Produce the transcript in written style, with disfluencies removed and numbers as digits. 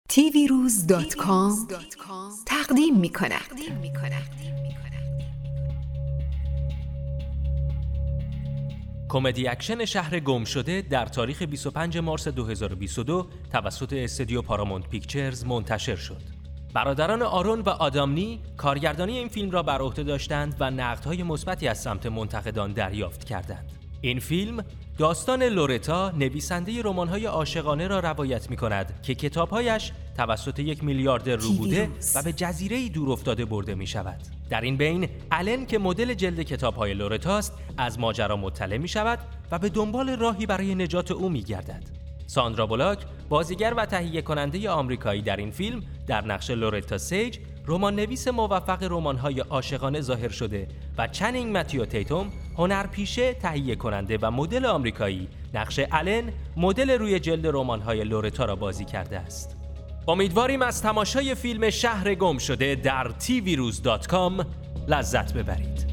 tvrouz.com تقدیم می‌کند. کمدی اکشن شهر گم شده در تاریخ 25 مارس 2022 توسط استودیو پارامونت پیکچرز منتشر شد. برادران آرون و آدامنی کارگردانی این فیلم را بر عهده داشتند و نقدهای مثبتی از سمت منتقدان دریافت کردند. این فیلم داستان لورتا، نویسنده رمان‌های عاشقانه را روایت می‌کند که کتاب‌هایش توسط 1 میلیاردر رو بوده و به جزیره‌ای دور افتاده برده می‌شود. در این بین آلن که مدل جلد کتاب‌های لورتاست، از ماجرا مطلع می‌شود و به دنبال راهی برای نجات او می‌گردد. ساندرا بولاک، بازیگر و تهیه کننده آمریکایی در این فیلم، در نقش لورتا سیج، رمان نویس موفق رمان‌های عاشقانه ظاهر شده و چنینگ متیو تیتوم، هنرپیشه، تهیه کننده و مدل آمریکایی، نقش آلن، مدل روی جلد رمان‌های لورتا را بازی کرده است. امیدواریم از تماشای فیلم شهر گم شده در tvrouz.com لذت ببرید.